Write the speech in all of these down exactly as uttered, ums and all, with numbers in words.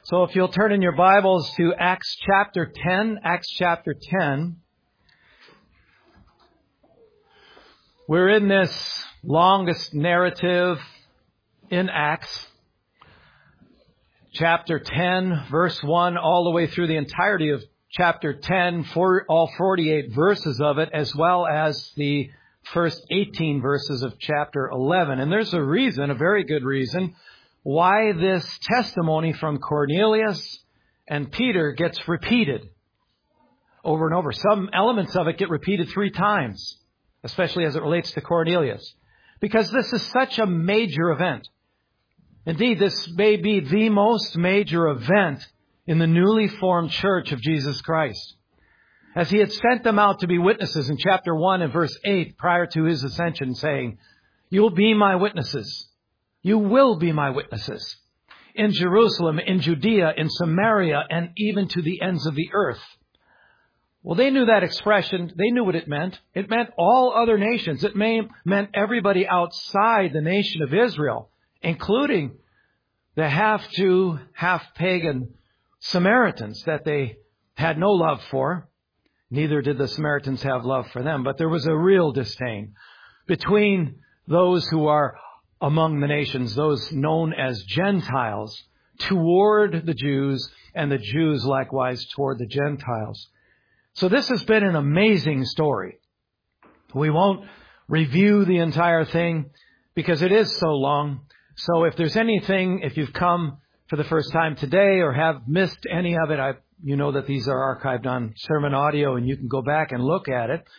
So if you'll turn in your Bibles to Acts chapter ten, Acts chapter ten. We're in this longest narrative in Acts. Chapter ten, verse one, all the way through the entirety of chapter ten, for all forty-eight verses of it, as well as the first eighteen verses of chapter eleven. And there's a reason, a very good reason, why this testimony from Cornelius and Peter gets repeated over and over. Some elements of it get repeated three times, especially as it relates to Cornelius, because this is such a major event. Indeed, this may be the most major event in the newly formed church of Jesus Christ. As he had sent them out to be witnesses in chapter one and verse eight prior to his ascension, saying, "You'll be my witnesses. You will be my witnesses in Jerusalem, in Judea, in Samaria, and even to the ends of the earth." Well, they knew that expression. They knew what it meant. It meant all other nations. It may, meant everybody outside the nation of Israel, including the half-Jew, half-pagan Samaritans that they had no love for. Neither did the Samaritans have love for them. But there was a real disdain between those who are among the nations, those known as Gentiles, toward the Jews, and the Jews likewise toward the Gentiles. So this has been an amazing story. We won't review the entire thing because it is so long. So if there's anything, if you've come for the first time today or have missed any of it, I, you know that these are archived on sermon audio and you can go back and look at it.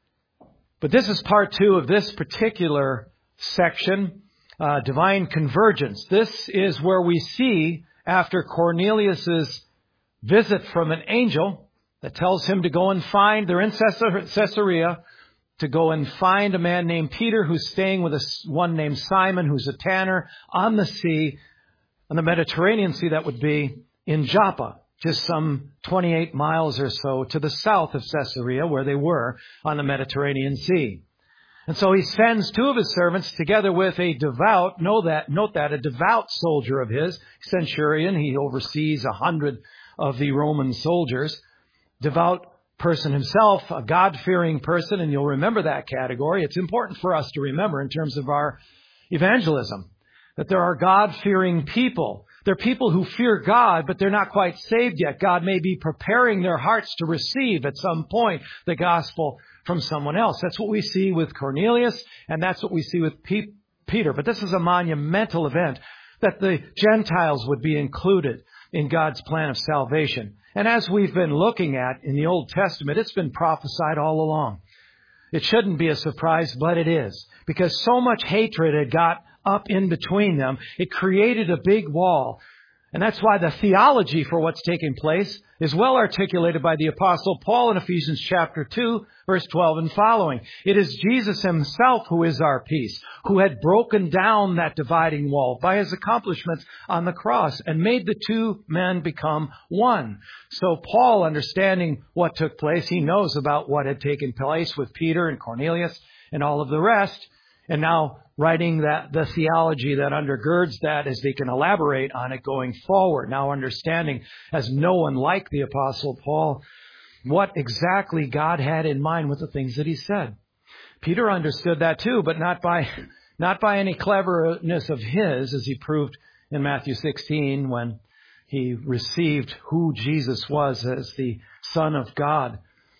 But this is part two of this particular section, uh, divine convergence. This is where we see, after Cornelius's visit from an angel that tells him to go and find, they're in Caesarea, to go and find a man named Peter who's staying with a, one named Simon who's a tanner on the sea, on the Mediterranean Sea, that would be in Joppa, just some twenty-eight miles or so to the south of Caesarea, where they were on the Mediterranean Sea. And so he sends two of his servants together with a devout, know that, note that, a devout soldier of his, centurion. He oversees a hundred of the Roman soldiers. Devout person himself, a God-fearing person, and you'll remember that category. It's important for us to remember in terms of our evangelism, that there are God-fearing people. They're people who fear God, but they're not quite saved yet. God may be preparing their hearts to receive at some point the gospel from someone else. That's what we see with Cornelius, and that's what we see with P- Peter. But this is a monumental event, that the Gentiles would be included in God's plan of salvation. And as we've been looking at in the Old Testament, it's been prophesied all along. It shouldn't be a surprise, but it is. Because so much hatred had got up in between them, it created a big wall. And that's why the theology for what's taking place is well articulated by the Apostle Paul in Ephesians chapter two, verse twelve and following. It is Jesus himself who is our peace, who had broken down that dividing wall by his accomplishments on the cross and made the two men become one. So Paul, understanding what took place, he knows about what had taken place with Peter and Cornelius and all of the rest. And now writing that the theology that undergirds that as they can elaborate on it going forward. Now understanding, as no one like the Apostle Paul, what exactly God had in mind with the things that he said. Peter understood that too, but not by not by any cleverness of his, as he proved in Matthew sixteen when he received who Jesus was as the Son of God.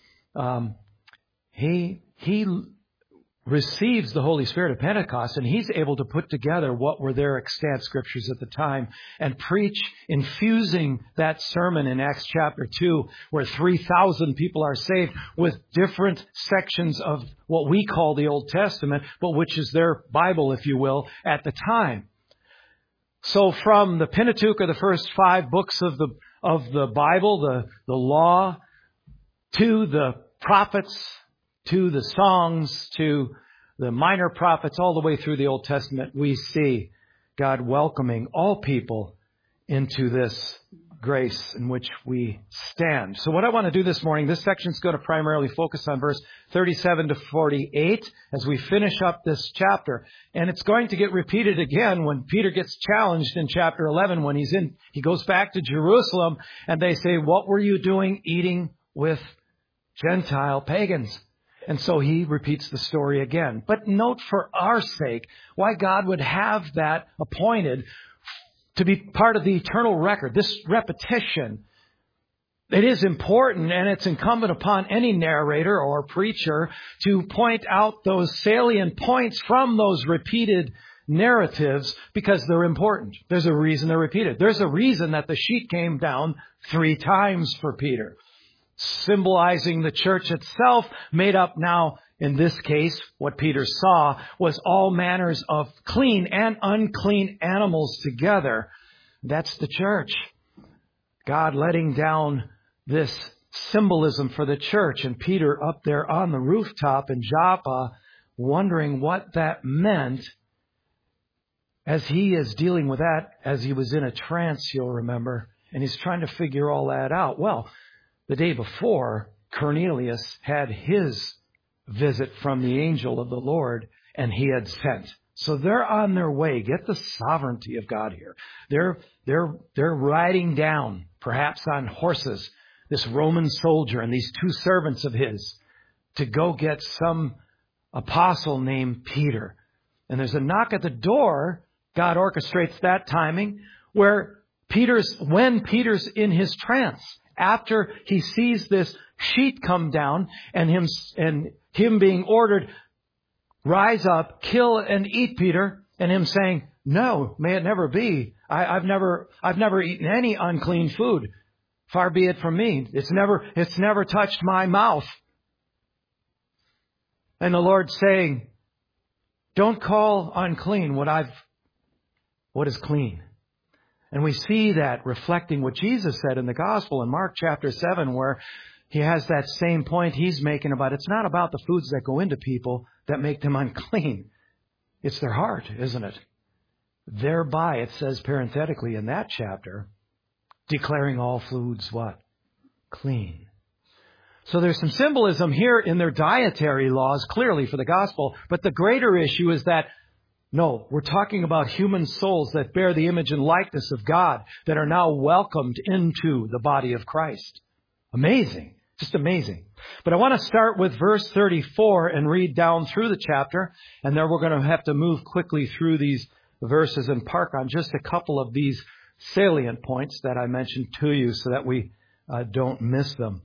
Um, he he. receives the Holy Spirit at Pentecost, and he's able to put together what were their extant scriptures at the time and preach, infusing that sermon in Acts chapter two, where three thousand people are saved, with different sections of what we call the Old Testament, but which is their Bible, if you will, at the time. So from the Pentateuch, or the first five books of the of the Bible, the, the law, to the prophets, to the songs, to the minor prophets, all the way through the Old Testament, we see God welcoming all people into this grace in which we stand. So what I want to do this morning, this section is going to primarily focus on verse thirty-seven to forty-eight as we finish up this chapter. And it's going to get repeated again when Peter gets challenged in chapter eleven when he's in, he goes back to Jerusalem and they say, what were you doing eating with Gentile pagans? And so he repeats the story again. But note for our sake why God would have that appointed to be part of the eternal record. This repetition, it is important, and it's incumbent upon any narrator or preacher to point out those salient points from those repeated narratives because they're important. There's a reason they're repeated. There's a reason that the sheet came down three times for Peter, symbolizing the church itself, made up now, in this case, what Peter saw was all manners of clean and unclean animals together. That's the church. God letting down this symbolism for the church, and Peter up there on the rooftop in Joppa wondering what that meant as he is dealing with that as he was in a trance, you'll remember, and he's trying to figure all that out. Well, the day before, Cornelius had his visit from the angel of the Lord, and he had sent. So they're on their way. Get the sovereignty of God here. They're, they're, they're riding down, perhaps on horses, this Roman soldier and these two servants of his to go get some apostle named Peter. And there's a knock at the door. God orchestrates that timing where Peter's, when Peter's in his trance, after he sees this sheet come down and him, and him being ordered, rise up, kill and eat Peter, and him saying, no, may it never be. I, I've never, I've never eaten any unclean food. Far be it from me. It's never, it's never touched my mouth. And the Lord saying, don't call unclean what I've, what is clean. And we see that reflecting what Jesus said in the gospel in Mark chapter seven, where he has that same point he's making about it's not about the foods that go into people that make them unclean. It's their heart, isn't it? Thereby, it says parenthetically in that chapter, declaring all foods what? Clean. So there's some symbolism here in their dietary laws, clearly for the gospel. But the greater issue is that, no, we're talking about human souls that bear the image and likeness of God that are now welcomed into the body of Christ. Amazing. Just amazing. But I want to start with verse thirty-four and read down through the chapter. And then we're going to have to move quickly through these verses and park on just a couple of these salient points that I mentioned to you so that we uh, don't miss them.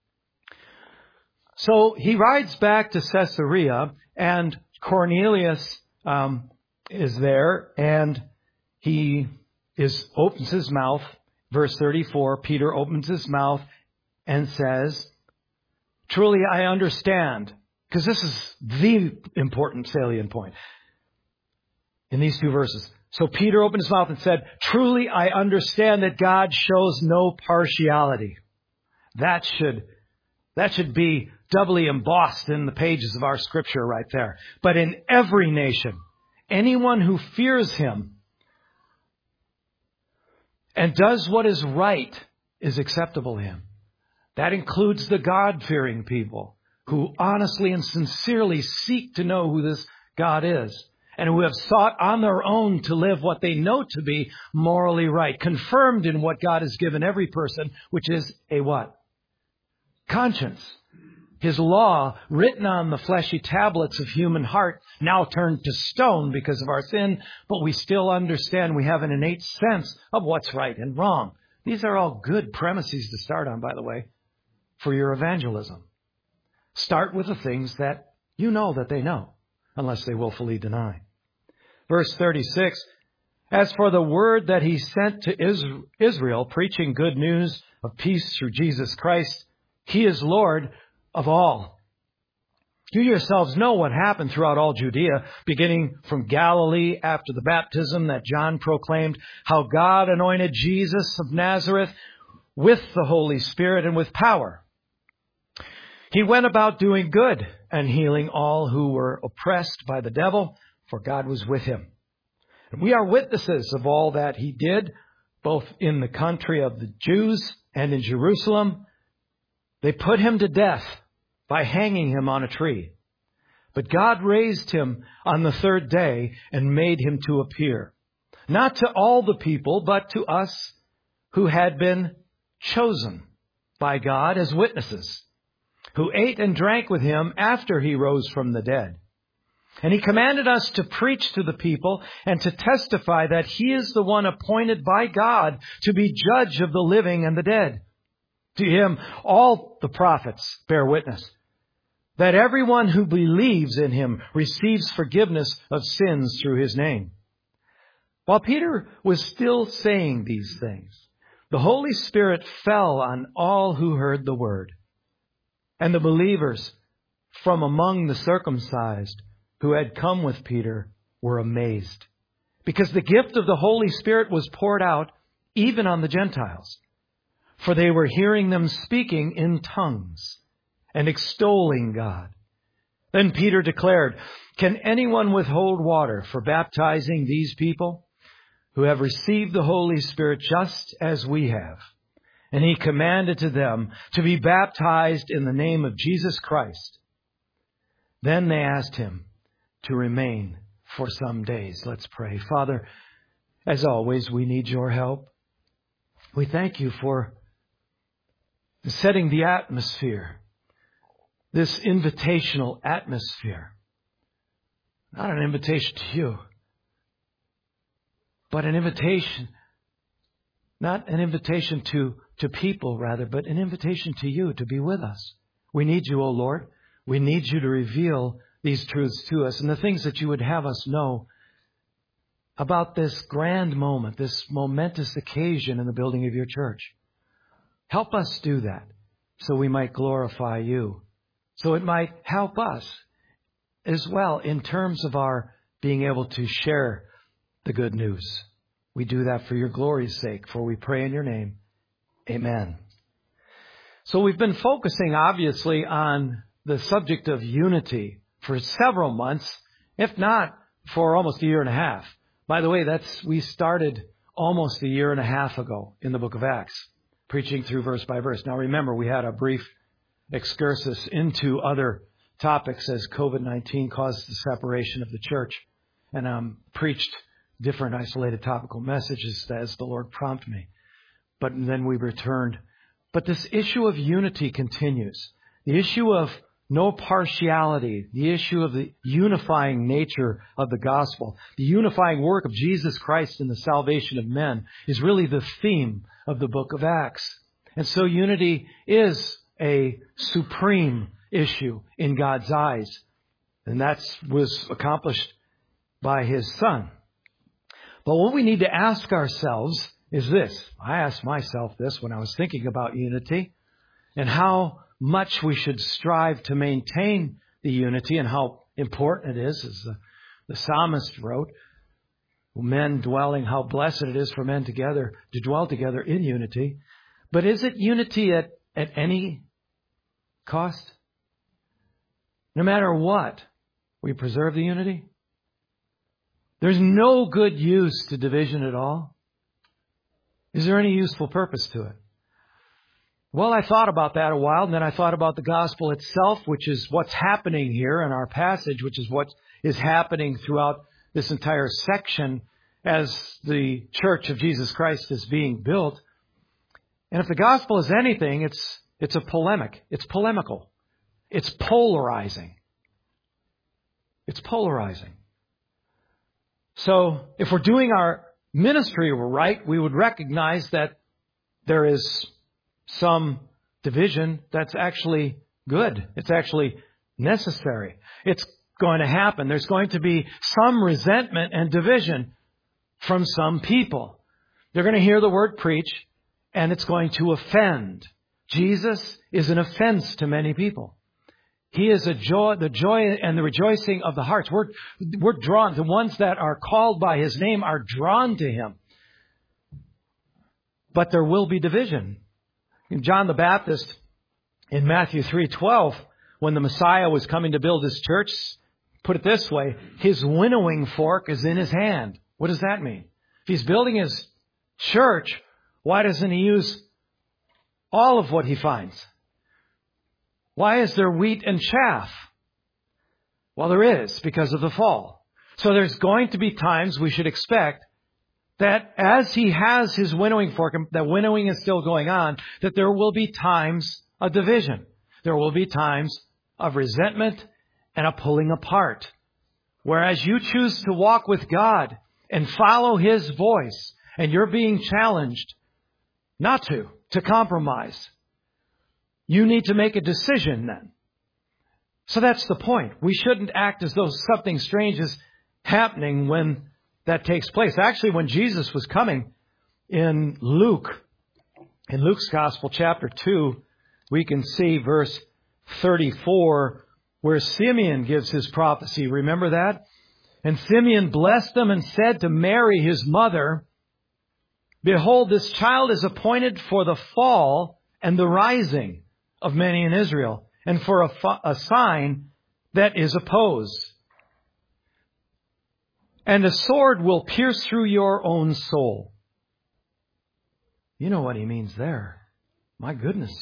So he rides back to Caesarea, and Cornelius um, is there, and he is opens his mouth. Verse thirty-four, Peter opens his mouth and says, truly I understand, because this is the important salient point in these two verses. So Peter opened his mouth and said, truly I understand that God shows no partiality. That should, that should be doubly embossed in the pages of our scripture right there. But in every nation, anyone who fears him and does what is right is acceptable to him. That includes the God-fearing people who honestly and sincerely seek to know who this God is and who have sought on their own to live what they know to be morally right, confirmed in what God has given every person, which is a what? Conscience. His law, written on the fleshy tablets of human heart, now turned to stone because of our sin, but we still understand we have an innate sense of what's right and wrong. These are all good premises to start on, by the way, for your evangelism. Start with the things that you know that they know, unless they willfully deny. Verse thirty-six, as for the word that he sent to Israel, preaching good news of peace through Jesus Christ, he is Lord of all. You yourselves know what happened throughout all Judea, beginning from Galilee after the baptism that John proclaimed, how God anointed Jesus of Nazareth with the Holy Spirit and with power. He went about doing good and healing all who were oppressed by the devil, for God was with him. And we are witnesses of all that he did, both in the country of the Jews and in Jerusalem. They put him to death by hanging him on a tree. But God raised him on the third day and made him to appear, not to all the people, but to us who had been chosen by God as witnesses, who ate and drank with him after he rose from the dead. And he commanded us to preach to the people and to testify that he is the one appointed by God to be judge of the living and the dead. To him, all the prophets bear witness that everyone who believes in him receives forgiveness of sins through his name. While Peter was still saying these things, the Holy Spirit fell on all who heard the word. And the believers from among the circumcised who had come with Peter were amazed, because the gift of the Holy Spirit was poured out even on the Gentiles, for they were hearing them speaking in tongues and extolling God. Then Peter declared, "Can anyone withhold water for baptizing these people who have received the Holy Spirit just as we have?" And he commanded to them to be baptized in the name of Jesus Christ. Then they asked him to remain for some days. Let's pray. Father, as always, we need your help. We thank you for setting the atmosphere, this invitational atmosphere. Not an invitation to you, but an invitation, not an invitation to, to people rather, but an invitation to you to be with us. We need you, O Lord. We need you to reveal these truths to us and the things that you would have us know about this grand moment, this momentous occasion in the building of your church. Help us do that so we might glorify you, so it might help us as well in terms of our being able to share the good news. We do that for your glory's sake, for we pray in your name. Amen. So we've been focusing obviously on the subject of unity for several months, if not for almost a year and a half. By the way, that's we started almost a year and a half ago in the book of Acts, preaching through verse by verse. Now remember, we had a brief excursus into other topics as covid nineteen caused the separation of the church, and um, preached different isolated topical messages as the Lord prompted me. But then we returned. But this issue of unity continues. The issue of no partiality, the issue of the unifying nature of the gospel, the unifying work of Jesus Christ in the salvation of men is really the theme of the book of Acts. And so unity is a supreme issue in God's eyes. And that was accomplished by his Son. But what we need to ask ourselves is this. I asked myself this when I was thinking about unity and how much we should strive to maintain the unity and how important it is, as the, the psalmist wrote, men dwelling, how blessed it is for men together to dwell together in unity. But is it unity at, at any cost? No matter what, we preserve the unity? There's no good use to division at all. Is there any useful purpose to it? Well, I thought about that a while, and then I thought about the gospel itself, which is what's happening here in our passage, which is what is happening throughout this entire section as the church of Jesus Christ is being built. And if the gospel is anything, it's it's a polemic. It's polemical. It's polarizing. It's polarizing. So if we're doing our ministry right, we would recognize that there is some division that's actually good. It's actually necessary. It's going to happen. There's going to be some resentment and division from some people. They're going to hear the word preached, and it's going to offend. Jesus is an offense to many people. He is a joy, the joy and the rejoicing of the hearts. We're, we're drawn. The ones that are called by his name are drawn to him. But there will be division. John the Baptist in Matthew three twelve, when the Messiah was coming to build his church, put it this way, his winnowing fork is in his hand. What does that mean? If he's building his church, why doesn't He use all of what He finds? Why is there wheat and chaff? Well, there is, because of the fall. So there's going to be times we should expect that as He has His winnowing fork, that winnowing is still going on, that there will be times of division. There will be times of resentment and a pulling apart. Whereas you choose to walk with God and follow His voice, and you're being challenged not to, to compromise. You need to make a decision then. So that's the point. We shouldn't act as though something strange is happening when that takes place. Actually, when Jesus was coming in Luke, in Luke's Gospel, chapter two, we can see verse thirty-four, where Simeon gives his prophecy. Remember that? And Simeon blessed them and said to Mary, his mother, "Behold, this child is appointed for the fall and the rising of many in Israel, and for a, a sign that is opposed. And a sword will pierce through your own soul." You know what he means there. My goodness.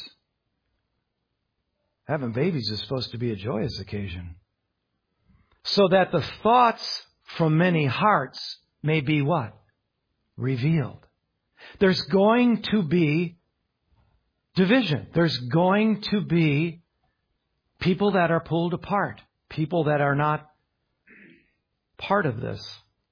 Having babies is supposed to be a joyous occasion. So that the thoughts from many hearts may be what? Revealed. There's going to be division. There's going to be people that are pulled apart. People that are not part of this.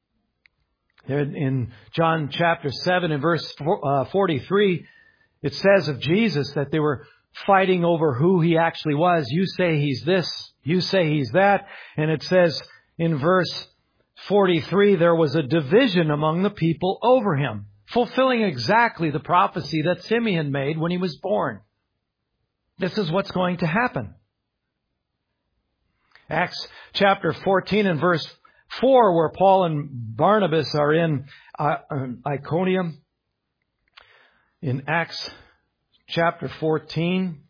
In John chapter seven and verse forty-three, it says of Jesus that they were fighting over who He actually was. You say He's this. You say He's that. And it says in verse forty-three, there was a division among the people over Him, fulfilling exactly the prophecy that Simeon made when he was born. This is what's going to happen. Acts chapter fourteen and verse four, where Paul and Barnabas are in uh, Iconium. In Acts chapter fourteen,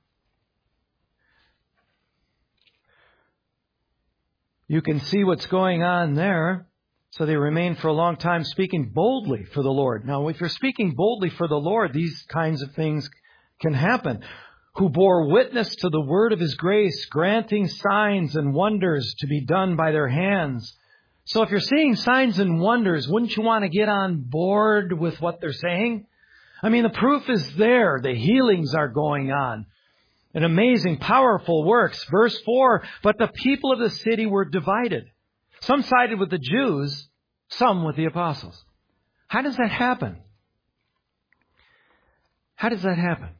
you can see what's going on there. So they remained for a long time speaking boldly for the Lord. Now, if you're speaking boldly for the Lord, these kinds of things can happen. Who bore witness to the word of His grace, granting signs and wonders to be done by their hands. So if you're seeing signs and wonders, wouldn't you want to get on board with what they're saying? I mean, the proof is there. The healings are going on. An amazing, powerful works. Verse four, but the people of the city were divided. Some sided with the Jews, some with the apostles. How does that happen? How does that happen?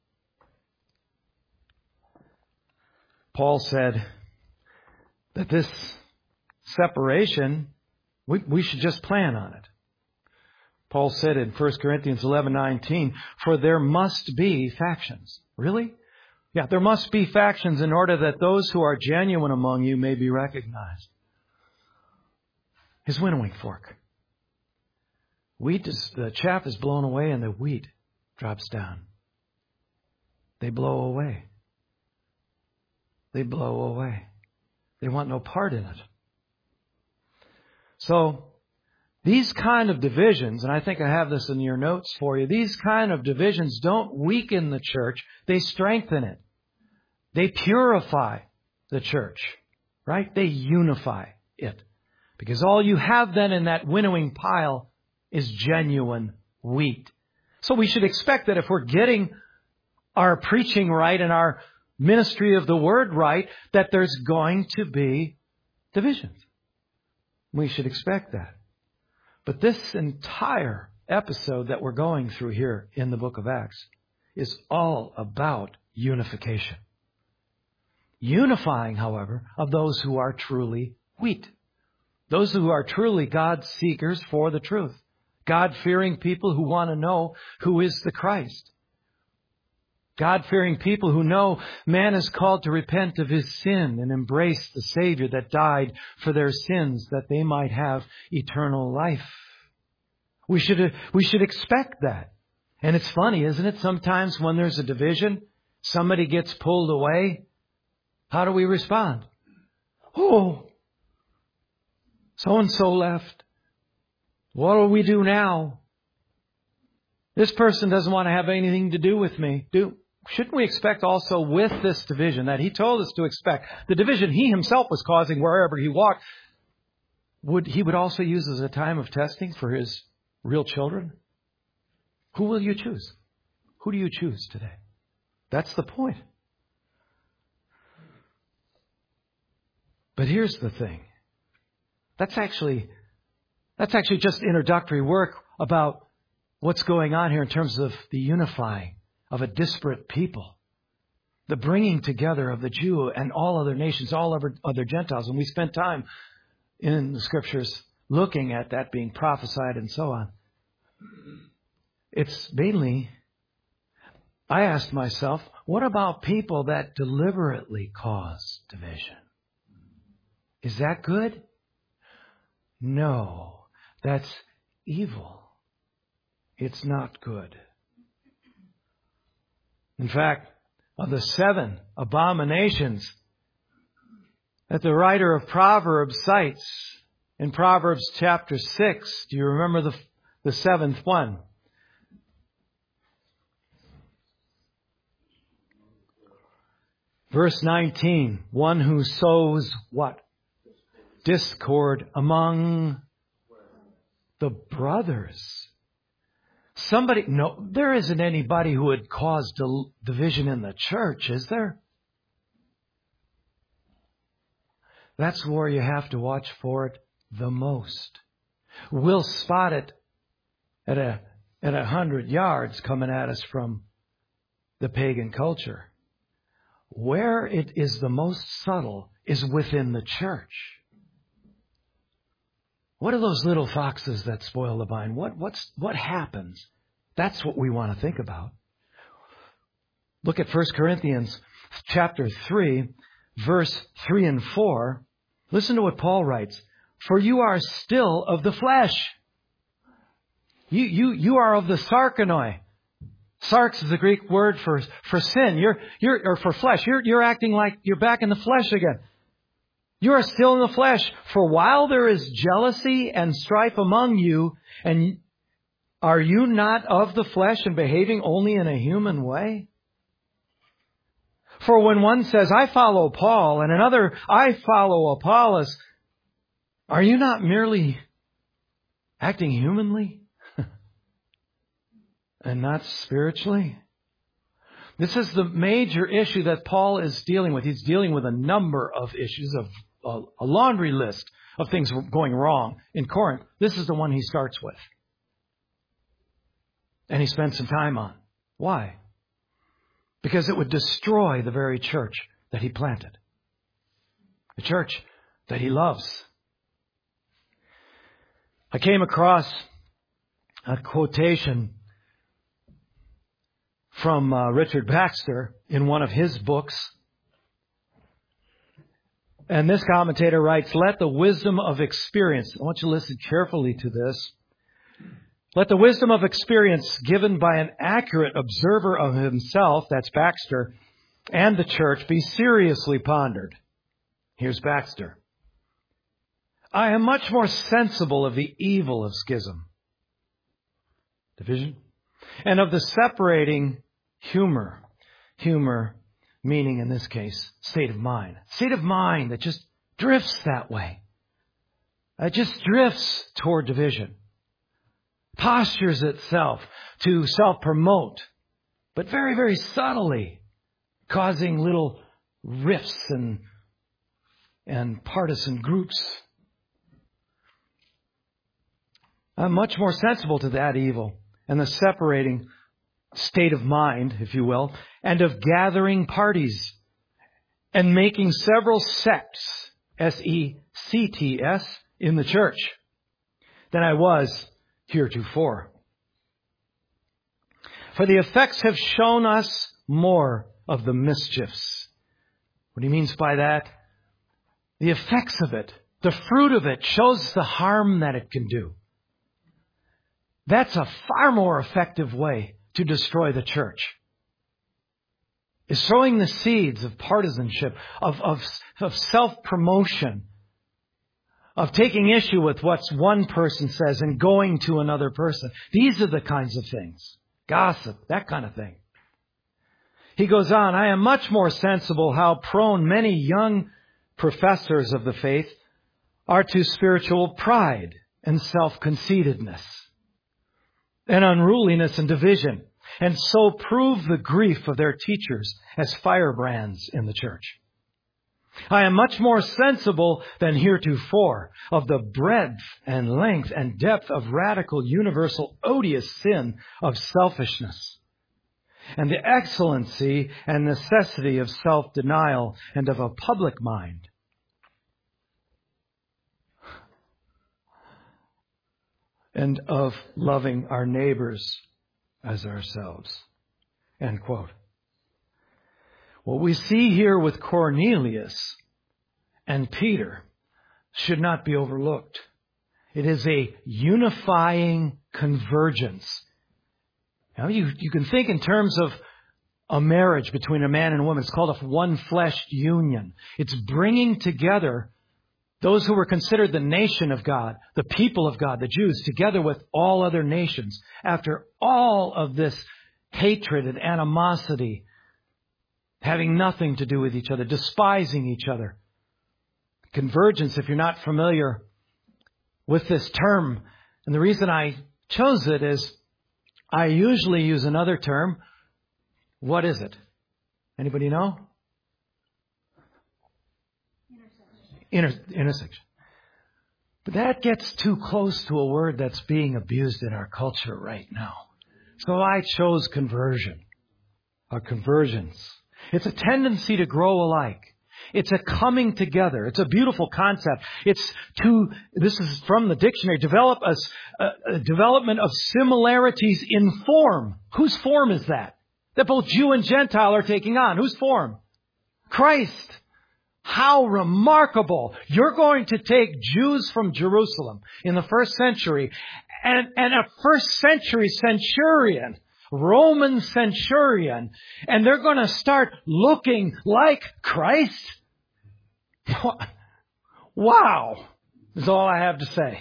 Paul said that this separation, we, we should just plan on it. Paul said in First Corinthians eleven nineteen, for there must be factions. Really? Yeah, there must be factions in order that those who are genuine among you may be recognized. His winnowing fork. Wheat is, the chaff is blown away and the wheat drops down. They blow away. They blow away. They want no part in it. So, these kind of divisions, and I think I have this in your notes for you, these kind of divisions don't weaken the church, they strengthen it. They purify the church, right? They unify it. Because all you have then in that winnowing pile is genuine wheat. So we should expect that if we're getting our preaching right and our ministry of the word right, that there's going to be divisions. We should expect that. But this entire episode that we're going through here in the book of Acts is all about unification. Unifying, however, of those who are truly wheat. Those who are truly God seekers for the truth. God-fearing people who want to know who is the Christ. God-fearing people who know man is called to repent of his sin and embrace the Savior that died for their sins that they might have eternal life. We should, we should expect that. And it's funny, isn't it? Sometimes when there's a division, somebody gets pulled away. How do we respond? Oh, so-and-so left. What do we do now? This person doesn't want to have anything to do with me. Do, shouldn't we expect also with this division that he told us to expect, the division he himself was causing wherever he walked, would he would also use as a time of testing for his real children? Who will you choose? Who do you choose today? That's the point. But here's the thing. That's actually, that's actually just introductory work about what's going on here in terms of the unifying of a disparate people. The bringing together of the Jew and all other nations, all other, other Gentiles. And we spent time in the Scriptures looking at that being prophesied and so on. It's mainly, I asked myself, what about people that deliberately cause division? Is that good? No, that's evil. It's not good. In fact, of the seven abominations that the writer of Proverbs cites in Proverbs chapter six, do you remember the, the seventh one? Verse nineteen, one who sows what? Discord among the brothers. Somebody, no, there isn't anybody who would cause division in the church, is there? That's where you have to watch for it the most. We'll spot it at a, at a hundred yards coming at us from the pagan culture. Where it is the most subtle is within the church. What are those little foxes that spoil the vine? What, what's, what happens? That's what we want to think about. Look at First Corinthians chapter three, verse three and four. Listen to what Paul writes. For you are still of the flesh. You, you, you are of the sarkanoi. Sarx is the Greek word for, for sin. You're, you're, or for flesh. You're, you're acting like you're back in the flesh again. You are still in the flesh. For while there is jealousy and strife among you, and are you not of the flesh and behaving only in a human way? For when one says, I follow Paul, and another, I follow Apollos, are you not merely acting humanly and not spiritually? This is the major issue that Paul is dealing with. He's dealing with a number of issues, of a, a laundry list of things going wrong in Corinth. This is the one he starts with. And he spends some time on. Why? Because it would destroy the very church that he planted. The church that he loves. I came across a quotation from uh, Richard Baxter in one of his books. And this commentator writes, let the wisdom of experience, I want you to listen carefully to this. Let the wisdom of experience given by an accurate observer of himself, that's Baxter, and the church be seriously pondered. Here's Baxter. I am much more sensible of the evil of schism, division, and of the separating humor. Humor meaning, in this case, state of mind. State of mind that just drifts that way. It just drifts toward division. Postures itself to self-promote, but very, very subtly, causing little rifts and, and partisan groups. I'm much more sensible to that evil and the separating state of mind, if you will, and of gathering parties and making several sects, S E C T S, in the church than I was heretofore. For the effects have shown us more of the mischiefs. What he means by that? The effects of it, the fruit of it, shows the harm that it can do. That's a far more effective way to destroy the church. Is sowing the seeds of partisanship, of, of, of self-promotion, of taking issue with what one person says and going to another person. These are the kinds of things gossip, that kind of thing. He goes on, I am much more sensible how prone many young professors of the faith are to spiritual pride and self-conceitedness and unruliness and division, and so prove the grief of their teachers as firebrands in the church. I am much more sensible than heretofore of the breadth and length and depth of radical, universal, odious sin of selfishness, and the excellency and necessity of self-denial and of a public mind. And of loving our neighbors as ourselves. End quote. What we see here with Cornelius and Peter should not be overlooked. It is a unifying convergence. Now, you, you can think in terms of a marriage between a man and a woman. It's called a one-fleshed union. It's bringing together those who were considered the nation of God, the people of God, the Jews, together with all other nations. After all of this hatred and animosity, having nothing to do with each other, despising each other. Convergence, if you're not familiar with this term, and the reason I chose it is I usually use another term. What is it? Anybody know? Inter- intersection. But that gets too close to a word that's being abused in our culture right now. So I chose conversion, or convergence. It's a tendency to grow alike. It's a coming together. It's a beautiful concept. It's to, this is from the dictionary, develop a, a, a development of similarities in form. Whose form is that? That both Jew and Gentile are taking on. Whose form? Christ. How remarkable. You're going to take Jews from Jerusalem in the first century and, and a first century centurion, Roman centurion, and they're going to start looking like Christ? Wow, is all I have to say.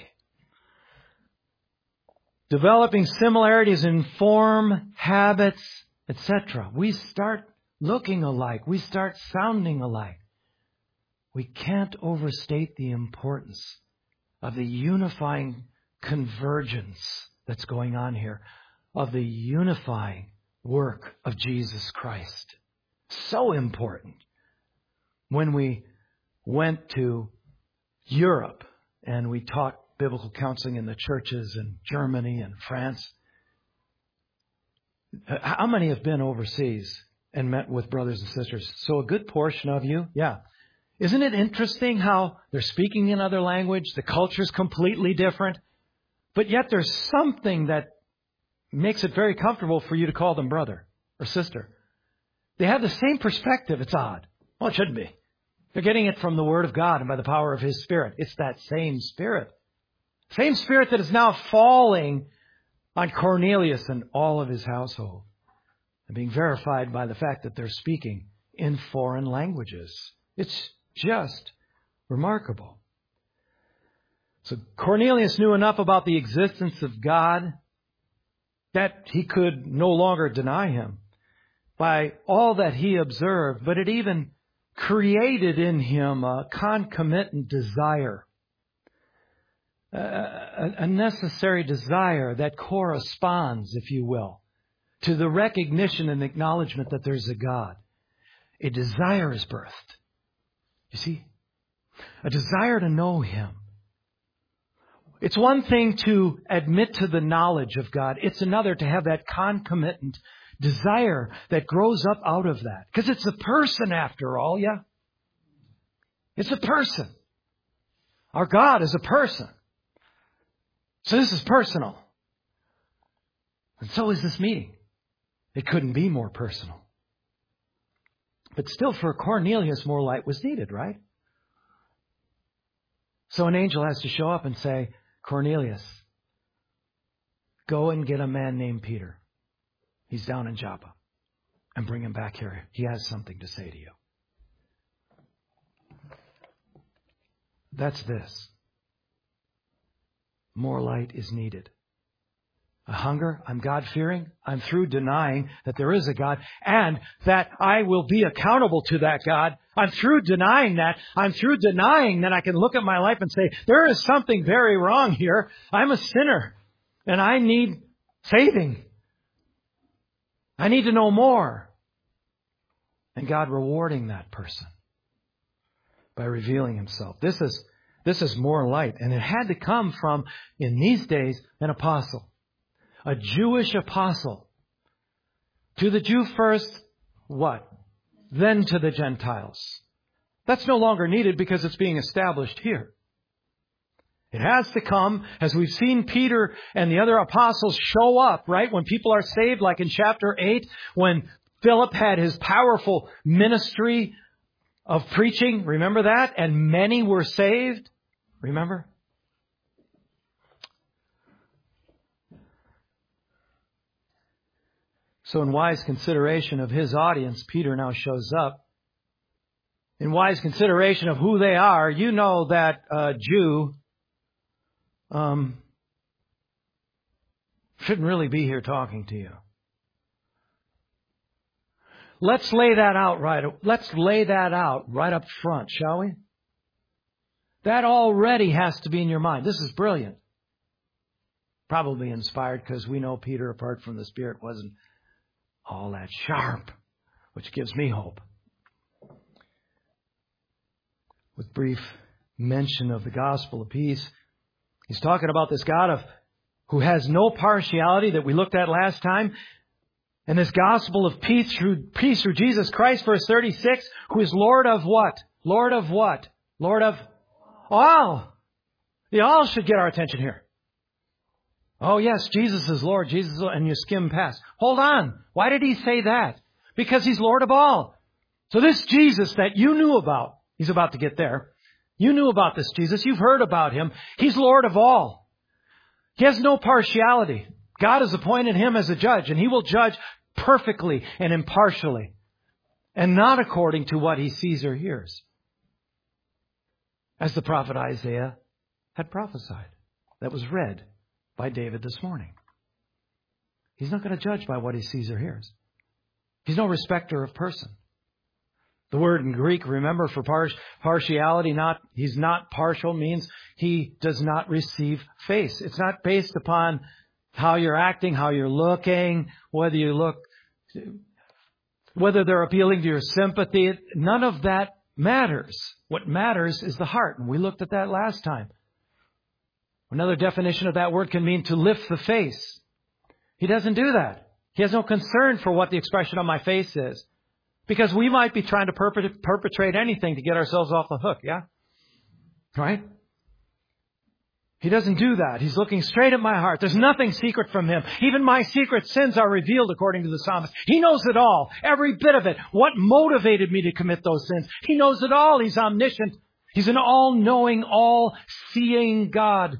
Developing similarities in form, habits, et cetera. We start looking alike. We start sounding alike. We can't overstate the importance of the unifying convergence that's going on here, of the unifying work of Jesus Christ. So important. When we went to Europe and we taught biblical counseling in the churches in Germany and France, how many have been overseas and met with brothers and sisters? So a good portion of you, yeah. Isn't it interesting how they're speaking in other language? The culture's completely different. But yet there's something that makes it very comfortable for you to call them brother or sister. They have the same perspective. It's odd. Well, it shouldn't be. They're getting it from the Word of God and by the power of His Spirit. It's that same Spirit. Same Spirit that is now falling on Cornelius and all of his household. And being verified by the fact that they're speaking in foreign languages. It's just remarkable. So Cornelius knew enough about the existence of God that he could no longer deny Him by all that he observed, but it even created in him a concomitant desire, a, a necessary desire that corresponds, if you will, to the recognition and acknowledgement that there's a God. A desire is birthed. You see? A desire to know Him. It's one thing to admit to the knowledge of God. It's another to have that concomitant desire that grows up out of that. Because it's a person after all, yeah? It's a person. Our God is a person. So this is personal. And so is this meeting. It couldn't be more personal. But still, for Cornelius, more light was needed, right? So an angel has to show up and say, Cornelius, go and get a man named Peter. He's down in Joppa. And bring him back here. He has something to say to you. That's this. More light is needed. a hunger. I'm God-fearing. I'm through denying that there is a God and that I will be accountable to that God. I'm through denying that. I'm through denying that I can look at my life and say, there is something very wrong here. I'm a sinner and I need saving. I need to know more. And God rewarding that person by revealing Himself. This is, this is more light. And it had to come from, in these days, an apostle. A Jewish apostle. To the Jew first, what? Then to the Gentiles. That's no longer needed because it's being established here. It has to come, as we've seen Peter and the other apostles show up, right? When people are saved, like in chapter eight, when Philip had his powerful ministry of preaching. Remember that? And many were saved. Remember? So in wise consideration of his audience, Peter now shows up. In wise consideration of who they are, you know that uh, Jew um, shouldn't really be here talking to you. Let's lay that out right. Let's lay that out right up front, shall we? That already has to be in your mind. This is brilliant. Probably inspired because we know Peter, apart from the Spirit, wasn't all that sharp, which gives me hope. With brief mention of the gospel of peace, he's talking about this God of who has no partiality that we looked at last time. And this gospel of peace through peace through Jesus Christ, verse thirty-six, who is Lord of what? Lord of what? Lord of all. The all should get our attention here. Oh yes, Jesus is Lord. Jesus is Lord, and you skim past. Hold on. Why did He say that? Because He's Lord of all. So this Jesus that you knew about, He's about to get there. You knew about this Jesus. You've heard about Him. He's Lord of all. He has no partiality. God has appointed Him as a judge, and He will judge perfectly and impartially, and not according to what He sees or hears, as the prophet Isaiah had prophesied. That was read by David this morning. He's not going to judge by what He sees or hears. He's no respecter of person. The word in Greek, remember, for par- partiality, not He's not partial, means He does not receive face. It's not based upon how you're acting, how you're looking, whether you look, whether they're appealing to your sympathy. None of that matters. What matters is the heart. And we looked at that last time. Another definition of that word can mean to lift the face. He doesn't do that. He has no concern for what the expression on my face is. Because we might be trying to perpet- perpetrate anything to get ourselves off the hook, yeah? Right? He doesn't do that. He's looking straight at my heart. There's nothing secret from Him. Even my secret sins are revealed according to the psalmist. He knows it all. Every bit of it. What motivated me to commit those sins? He knows it all. He's omniscient. He's an all-knowing, all-seeing God.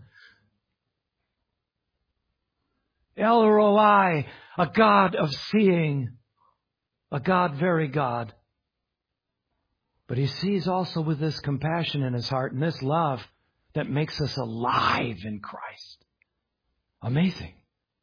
El Roi, a God of seeing. A God, very God. But He sees also with this compassion in His heart and this love that makes us alive in Christ. Amazing.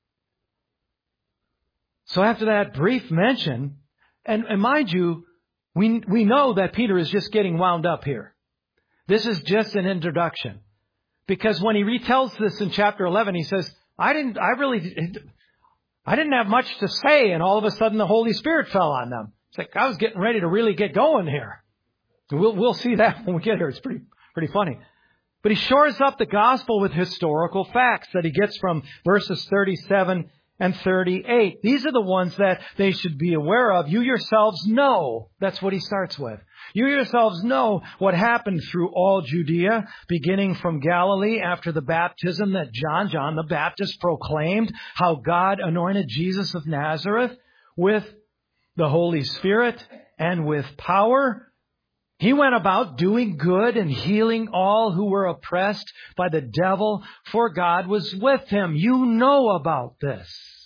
So after that brief mention, and, and mind you, we, we know that Peter is just getting wound up here. This is just an introduction. Because when he retells this in chapter eleven, he says, I didn't, I really, I didn't have much to say, and all of a sudden the Holy Spirit fell on them. It's like, I was getting ready to really get going here. We'll, we'll see that when we get here. It's pretty, pretty funny. But he shores up the gospel with historical facts that he gets from verses thirty-seven and thirty-eight. These are the ones that they should be aware of. You yourselves know. That's what he starts with. You yourselves know what happened through all Judea, beginning from Galilee after the baptism that John, John the Baptist proclaimed, how God anointed Jesus of Nazareth with the Holy Spirit and with power. He went about doing good and healing all who were oppressed by the devil, for God was with Him. You know about this.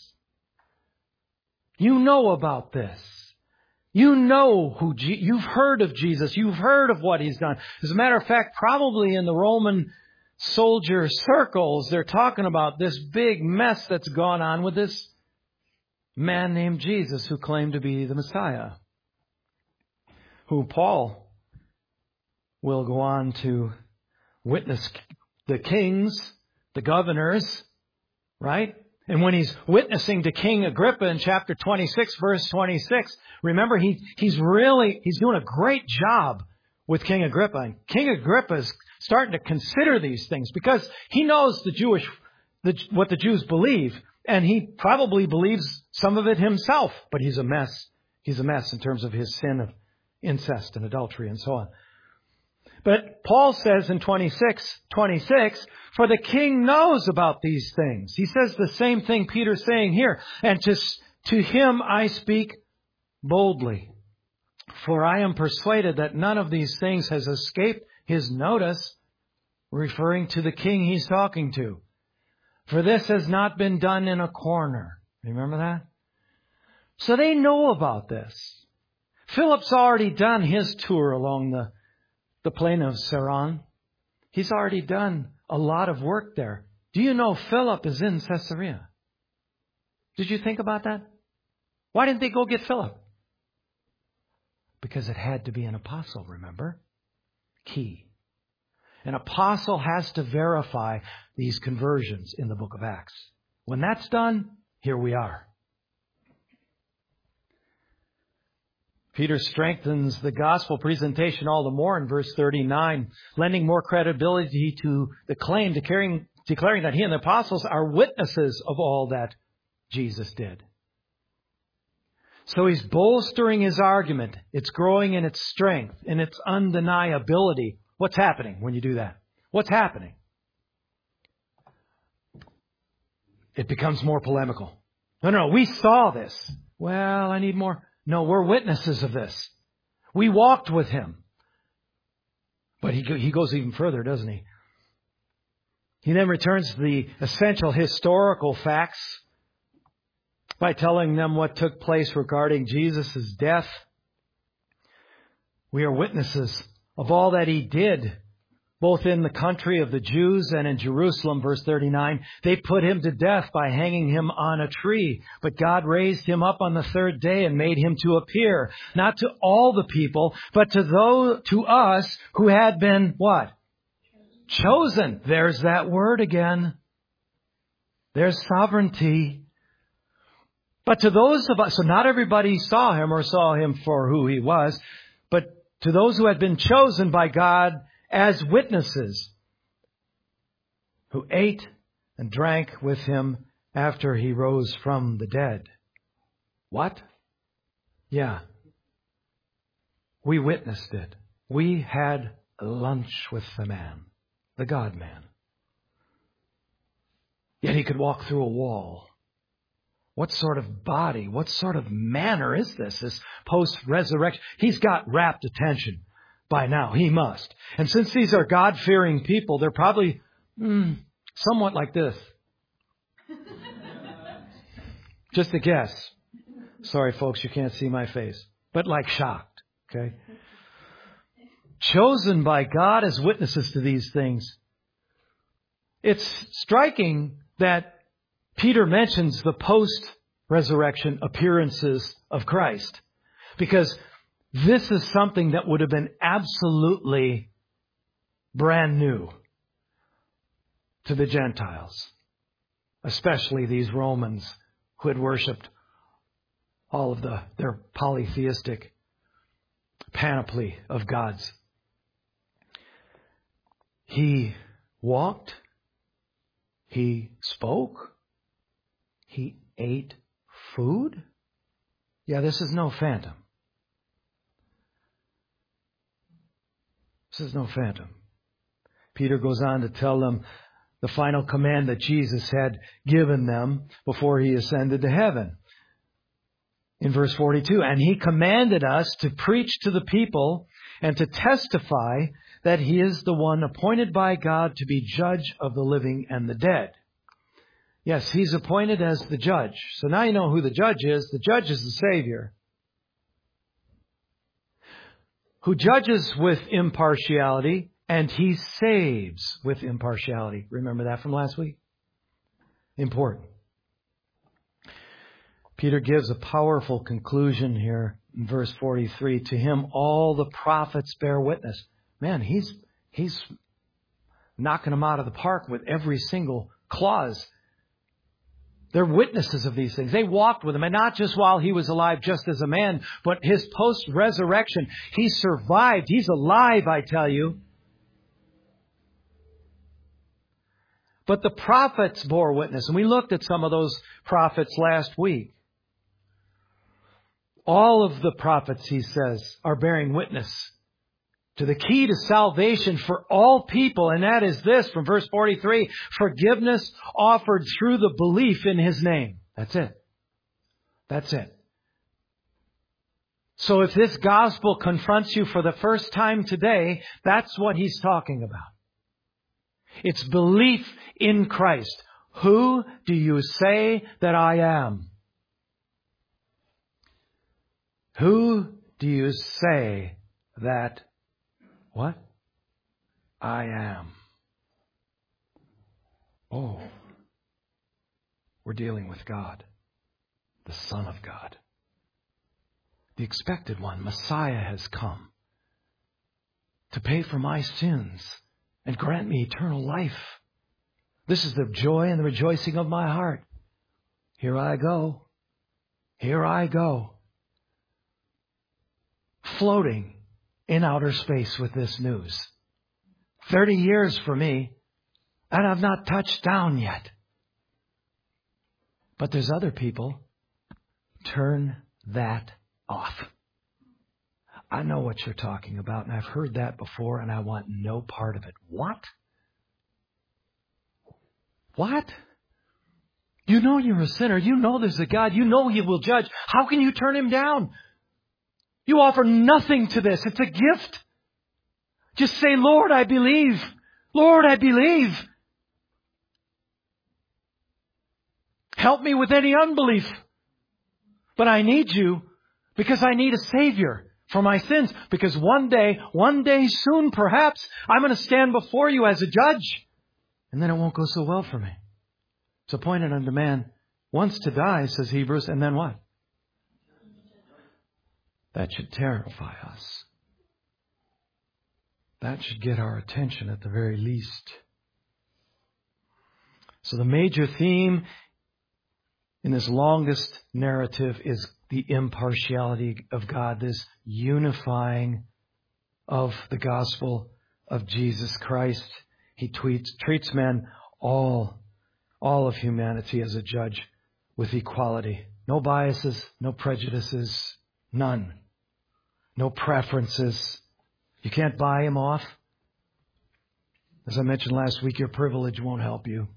You know about this. You know who, Je- you've heard of Jesus. You've heard of what He's done. As a matter of fact, probably in the Roman soldier circles, they're talking about this big mess that's gone on with this man named Jesus who claimed to be the Messiah, who Paul will go on to witness the kings, the governors, right? And when he's witnessing to King Agrippa in chapter twenty-six, verse twenty-six, remember he he's really, he's doing a great job with King Agrippa. And King Agrippa is starting to consider these things because he knows the Jewish, the, what the Jews believe. And he probably believes some of it himself, but he's a mess. He's a mess in terms of his sin of incest and adultery and so on. But Paul says in twenty-six twenty-six, for the king knows about these things. He says the same thing Peter's saying here. And to, to him I speak boldly. For I am persuaded that none of these things has escaped his notice, referring to the king he's talking to. For this has not been done in a corner. Remember that? So they know about this. Philip's already done his tour along the, the plain of Saron. He's already done a lot of work there. Do you know Philip is in Caesarea? Did you think about that? Why didn't they go get Philip? Because it had to be an apostle, remember? Key. An apostle has to verify these conversions in the book of Acts. When that's done, here we are. Peter strengthens the gospel presentation all the more in verse thirty-nine, lending more credibility to the claim, declaring, declaring that he and the apostles are witnesses of all that Jesus did. So he's bolstering his argument. It's growing in its strength, in its undeniability. What's happening when you do that? What's happening? It becomes more polemical. No, no, no, we saw this. Well, I need more. No, we're witnesses of this. We walked with him. But he, he goes even further, doesn't he? He then returns to the essential historical facts by telling them what took place regarding Jesus' death. We are witnesses of all that he did, both in the country of the Jews and in Jerusalem, verse thirty-nine. They put him to death by hanging him on a tree. But God raised him up on the third day and made him to appear, not to all the people, but to those, to us who had been, what? Chosen. There's that word again. There's sovereignty. But to those of us, so not everybody saw him or saw him for who he was, but to those who had been chosen by God as witnesses, who ate and drank with him after he rose from the dead. What? Yeah. We witnessed it. We had lunch with the man, the God-man. Yet he could walk through a wall. What sort of body, what sort of manner is this, this post-resurrection? He's got rapt attention by now. He must. And since these are God-fearing people, they're probably mm, somewhat like this. Just a guess. Sorry, folks, you can't see my face. But like shocked, okay? Chosen by God as witnesses to these things. It's striking that Peter mentions the post-resurrection appearances of Christ, because this is something that would have been absolutely brand new to the Gentiles, especially these Romans who had worshipped all of the their polytheistic panoply of gods. He walked, he spoke, he ate food? Yeah, this is no phantom. This is no phantom. Peter goes on to tell them the final command that Jesus had given them before he ascended to heaven. In verse forty-two, and he commanded us to preach to the people and to testify that he is the one appointed by God to be judge of the living and the dead. Yes, he's appointed as the judge. So now you know who the judge is. The judge is the Savior, who judges with impartiality And He saves with impartiality. Remember that from last week? Important. Peter gives a powerful conclusion here in verse forty-three. To Him all the prophets bear witness. Man, he's he's knocking them out of the park with every single clause. They're witnesses of these things. They walked with Him, and not just while He was alive just as a man, but His post-resurrection. He survived. He's alive, I tell you. But the prophets bore witness, and we looked at some of those prophets last week. All of the prophets, he says, are bearing witness to the key to salvation for all people, and that is this, from verse forty-three, forgiveness offered through the belief in His name. That's it. That's it. So if this gospel confronts you for the first time today, that's what he's talking about. It's belief in Christ. Who do you say that I am? Who do you say that what? I am. Oh, we're dealing with God, the Son of God. The expected one, Messiah, has come to pay for my sins and grant me eternal life. This is the joy and the rejoicing of my heart. Here I go. Here I go. Floating in outer space with this news. Thirty years for me, and I've not touched down yet. But there's other people. Turn that off. I know what you're talking about, and I've heard that before, and I want no part of it. What? What? You know you're a sinner. You know there's a God. You know He will judge. How can you turn Him down? You offer nothing to this. It's a gift. Just say, Lord, I believe. Lord, I believe. Help me with any unbelief. But I need you because I need a Savior for my sins. Because one day, one day soon perhaps, I'm going to stand before you as a judge. And then it won't go so well for me. It's appointed unto man once to die, says Hebrews, and then what? That should terrify us. That should get our attention at the very least. So the major theme in this longest narrative is the impartiality of God, this unifying of the gospel of Jesus Christ. He tweets, treats men, all, all of humanity, as a judge with equality. No biases, no prejudices, none. No preferences. You can't buy Him off. As I mentioned last week, your privilege won't help you.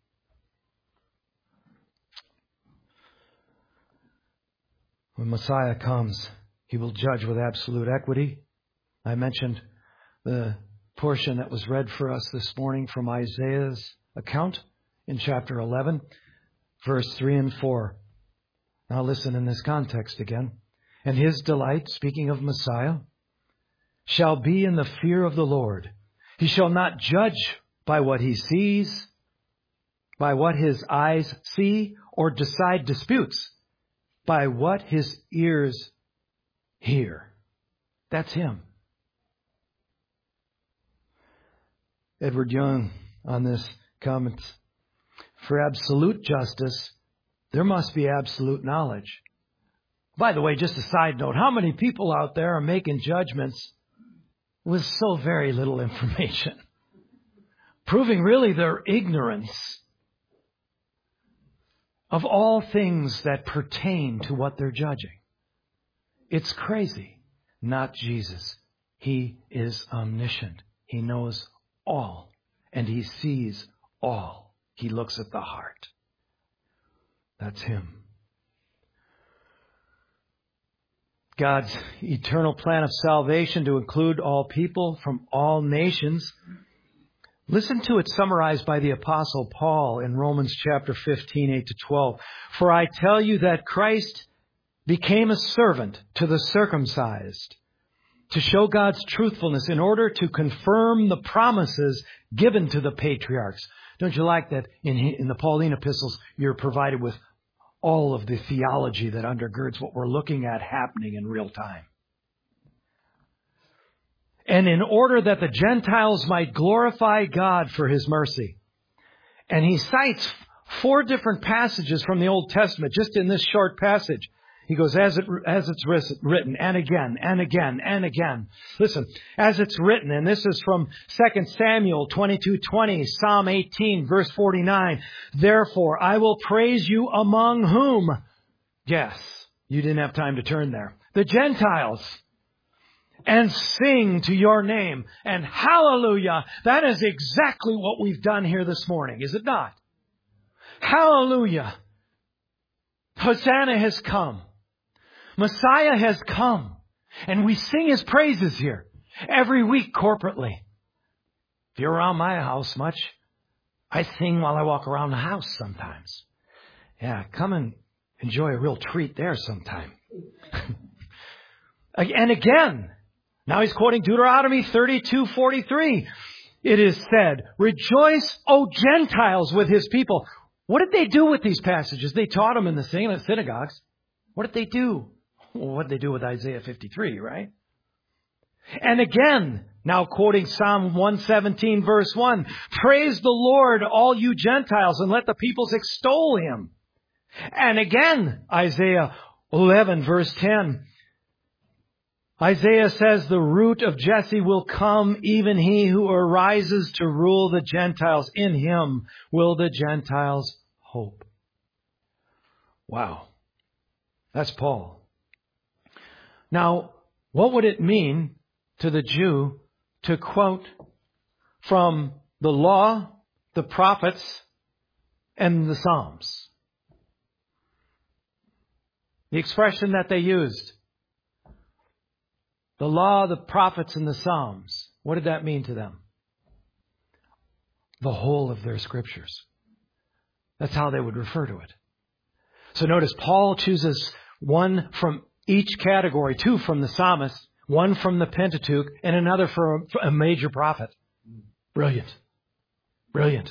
When Messiah comes, He will judge with absolute equity. I mentioned the portion that was read for us this morning from Isaiah's account in chapter eleven, verse three and four. Now listen in this context again. And His delight, speaking of Messiah, shall be in the fear of the Lord. He shall not judge by what he sees, by what his eyes see, or decide disputes, by what his ears hear. That's Him. Edward Young on this comments, for absolute justice, there must be absolute knowledge. By the way, just a side note, how many people out there are making judgments with so very little information? Proving really their ignorance of all things that pertain to what they're judging. It's crazy. Not Jesus. He is omniscient. He knows all. And He sees all. He looks at the heart. That's Him. God's eternal plan of salvation to include all people from all nations. Listen to it summarized by the Apostle Paul in Romans chapter fifteen, eight to twelve. For I tell you that Christ became a servant to the circumcised to show God's truthfulness, in order to confirm the promises given to the patriarchs. Don't you like that in, in the Pauline epistles, you're provided with all of the theology that undergirds what we're looking at happening in real time. And in order that the Gentiles might glorify God for His mercy. And he cites four different passages from the Old Testament just in this short passage. He goes, as it as it's written, and again, and again, and again. Listen, as it's written, and this is from Second Samuel twenty-two twenty, Psalm eighteen, verse forty-nine. Therefore, I will praise you among whom? Yes, you didn't have time to turn there. The Gentiles. And sing to your name. And hallelujah. That is exactly what we've done here this morning, is it not? Hallelujah. Hosanna has come. Messiah has come. And we sing His praises here every week corporately. If you're around my house much, I sing while I walk around the house sometimes. Yeah, come and enjoy a real treat there sometime. And again, now he's quoting Deuteronomy thirty-two forty-three. It is said, rejoice, O Gentiles, with His people. What did they do with these passages? They taught them in the synagogues. What did they do? Well, what did they do with Isaiah fifty-three, right? And again, now quoting Psalm one seventeen, verse one, praise the Lord, all you Gentiles, and let the peoples extol Him. And again, Isaiah eleven, verse ten, Isaiah says, the root of Jesse will come, even he who arises to rule the Gentiles. In Him will the Gentiles hope. Wow. That's Paul. Now, what would it mean to the Jew to quote from the law, the prophets, and the Psalms? The expression that they used, the law, the prophets, and the Psalms. What did that mean to them? The whole of their scriptures. That's how they would refer to it. So notice Paul chooses one from each category, two from the psalmist, one from the Pentateuch, and another from a major prophet. Brilliant. Brilliant.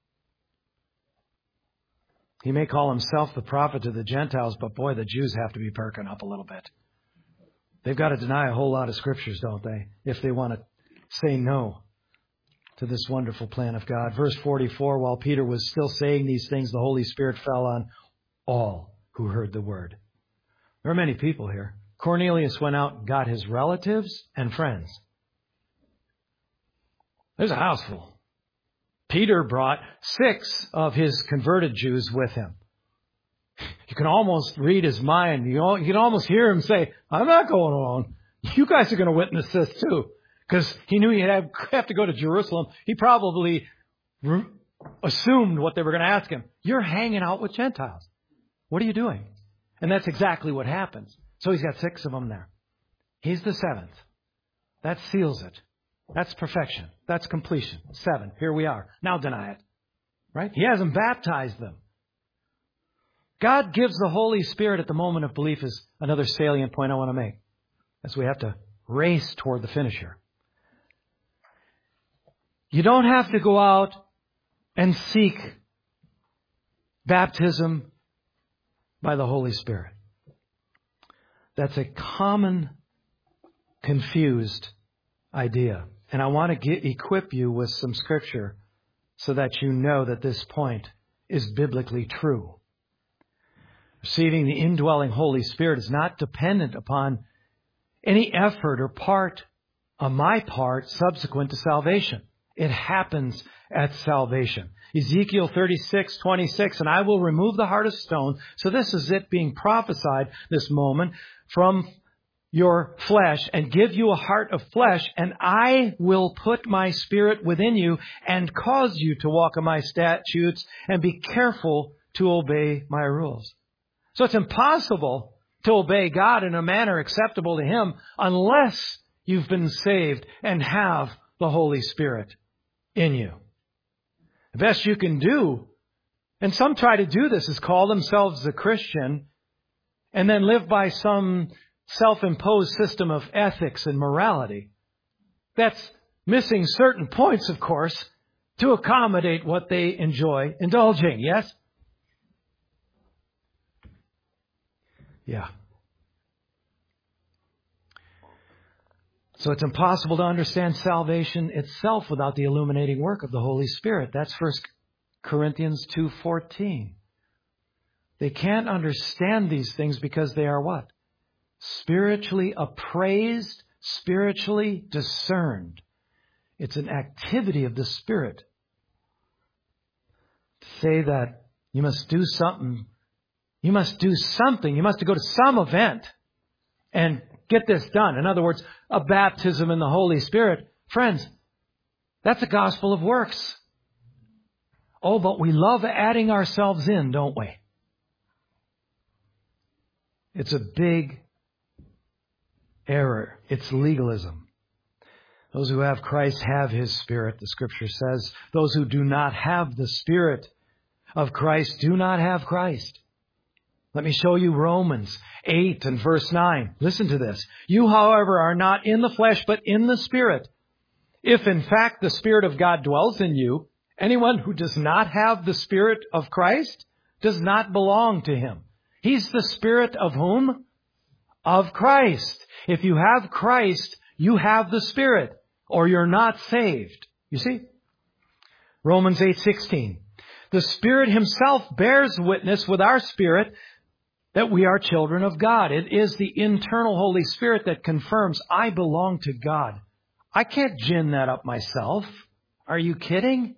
He may call himself the prophet to the Gentiles, but boy, the Jews have to be perking up a little bit. They've got to deny a whole lot of scriptures, don't they, if they want to say no to this wonderful plan of God. Verse forty-four, while Peter was still saying these things, the Holy Spirit fell on all who heard the word. There are many people here. Cornelius went out and got his relatives and friends. There's a house full. Peter brought six of his converted Jews with him. You can almost read his mind. You can almost hear him say, I'm not going alone. You guys are going to witness this too. Because he knew he'd have, have to go to Jerusalem. He probably re- assumed what they were going to ask him. You're hanging out with Gentiles. What are you doing? And that's exactly what happens. So he's got six of them there. He's the seventh. That seals it. That's perfection. That's completion. Seven. Here we are. Now deny it. Right? He hasn't baptized them. God gives the Holy Spirit at the moment of belief is another salient point I want to make. As we have to race toward the finish here. You don't have to go out and seek baptism by the Holy Spirit. That's a common, confused idea. And I want to get, equip you with some scripture so that you know that this point is biblically true. Receiving the indwelling Holy Spirit is not dependent upon any effort or part on my part subsequent to salvation. It happens at salvation. Ezekiel thirty-six twenty-six, and I will remove the heart of stone. So this is it being prophesied this moment from your flesh and give you a heart of flesh, and I will put my spirit within you and cause you to walk in my statutes and be careful to obey my rules. So it's impossible to obey God in a manner acceptable to Him unless you've been saved and have the Holy Spirit in you. The best you can do, and some try to do this, is call themselves a Christian and then live by some self-imposed system of ethics and morality that's missing certain points, of course, to accommodate what they enjoy indulging. Yes? Yeah. So it's impossible to understand salvation itself without the illuminating work of the Holy Spirit. That's First Corinthians two fourteen. They can't understand these things because they are what? Spiritually appraised, spiritually discerned. It's an activity of the Spirit. To say that you must do something, you must do something, you must go to some event and get this done. In other words, a baptism in the Holy Spirit. Friends, that's a gospel of works. Oh, but we love adding ourselves in, don't we? It's a big error. It's legalism. Those who have Christ have His Spirit, the Scripture says. Those who do not have the Spirit of Christ do not have Christ. Let me show you Romans eight and verse nine. Listen to this. You, however, are not in the flesh, but in the Spirit. If in fact the Spirit of God dwells in you, anyone who does not have the Spirit of Christ does not belong to Him. He's the Spirit of whom? Of Christ. If you have Christ, you have the Spirit, or you're not saved. You see? Romans eight sixteen. The Spirit Himself bears witness with our spirit that we are children of God. It is the internal Holy Spirit that confirms I belong to God. I can't gin that up myself. Are you kidding?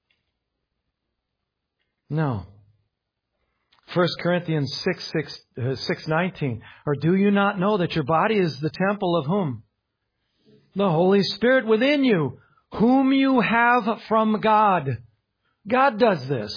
No. First Corinthians six, six, uh, six nineteen. Or do you not know that your body is the temple of whom? The Holy Spirit within you, whom you have from God. God does this.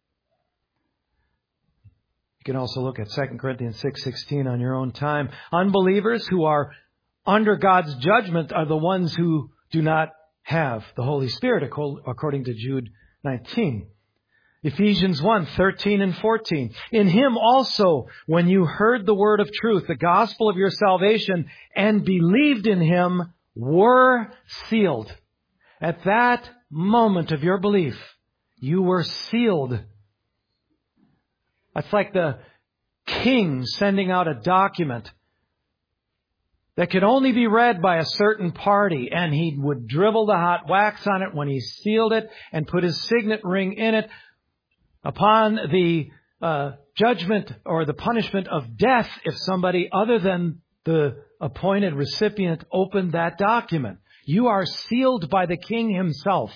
You can also look at Second Corinthians six sixteen on your own time. Unbelievers who are under God's judgment are the ones who do not have the Holy Spirit, according to Jude nineteen. Ephesians one thirteen and fourteen. In Him also, when you heard the word of truth, the gospel of your salvation, and believed in Him, were sealed. At that moment of your belief, you were sealed. That's like the king sending out a document that could only be read by a certain party, and he would dribble the hot wax on it when he sealed it and put his signet ring in it. Upon the uh, judgment or the punishment of death, if somebody other than the appointed recipient opened that document. You are sealed by the King Himself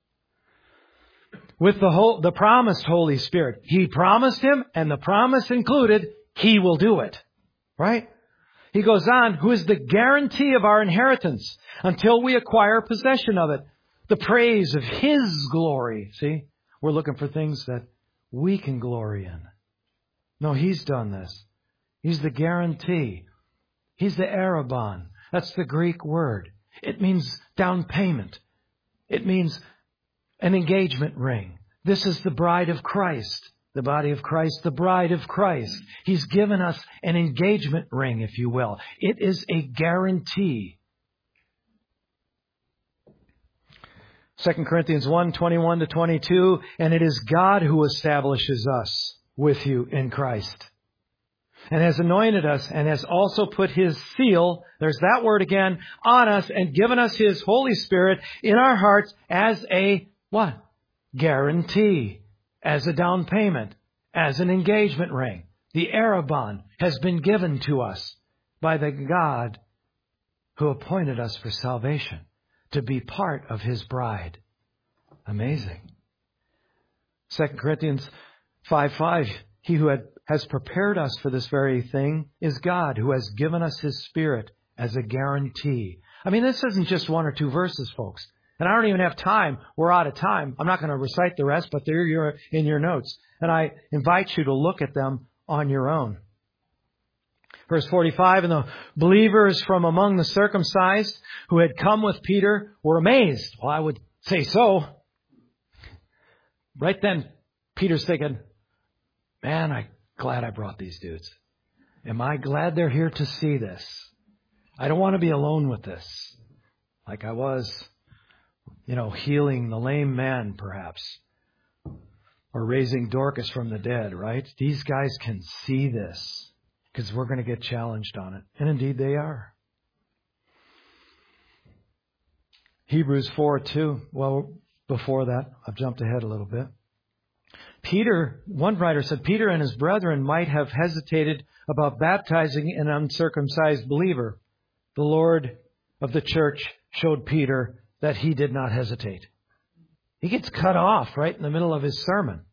with the whole, the promised Holy Spirit. He promised Him, and the promise included He will do it. Right? He goes on, who is the guarantee of our inheritance until we acquire possession of it. The praise of His glory. See? We're looking for things that we can glory in. No, He's done this. He's the guarantee. He's the arrabon. That's the Greek word. It means down payment. It means an engagement ring. This is the bride of Christ. The body of Christ, the bride of Christ. He's given us an engagement ring, if you will. It is a guarantee. Second Corinthians one, twenty-one to twenty-two, and it is God who establishes us with you in Christ, and has anointed us, and has also put His seal, there's that word again, on us, and given us His Holy Spirit in our hearts as a, what? Guarantee, as a down payment, as an engagement ring. The arrabon has been given to us by the God who appointed us for salvation, to be part of His bride. Amazing. Second Corinthians five five. He who had, has prepared us for this very thing is God, who has given us His Spirit as a guarantee. I mean, this isn't just one or two verses, folks. And I don't even have time. We're out of time. I'm not going to recite the rest, but they're your, in your notes. And I invite you to look at them on your own. Verse forty-five, and the believers from among the circumcised who had come with Peter were amazed. Well, I would say so. Right then, Peter's thinking, man, I'm glad I brought these dudes. Am I glad they're here to see this? I don't want to be alone with this. Like I was, you know, healing the lame man, perhaps. Or raising Dorcas from the dead, right? These guys can see this because we're going to get challenged on it. And indeed they are. Hebrews four two. Well, before that, I've jumped ahead a little bit. Peter, one writer said, Peter and his brethren might have hesitated about baptizing an uncircumcised believer. The Lord of the church showed Peter that he did not hesitate. He gets cut off right in the middle of his sermon.